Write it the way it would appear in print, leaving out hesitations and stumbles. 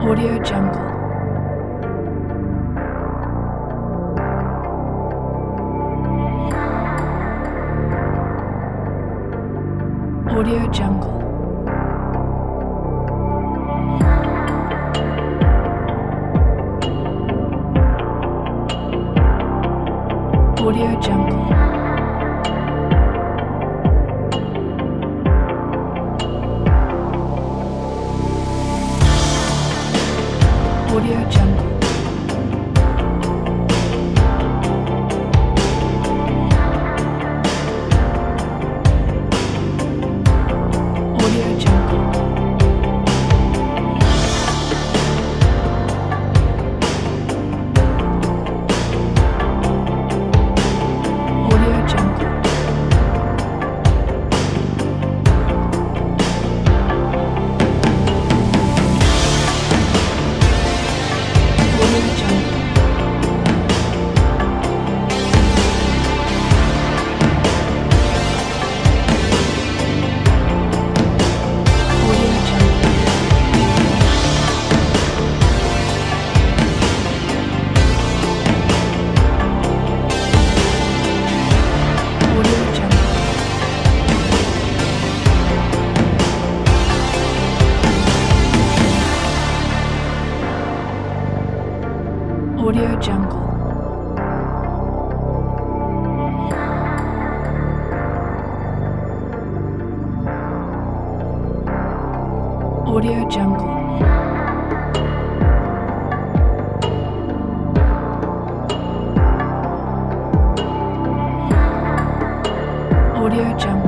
Audio Jungle. Audio Jungle. Audio Jungle. Audio Jungle. Audio Jungle. Audio Jungle. Audio Jungle. Audio Jungle. Audio Jungle. Audio Jungle. Audio Jungle. Audio Jungle.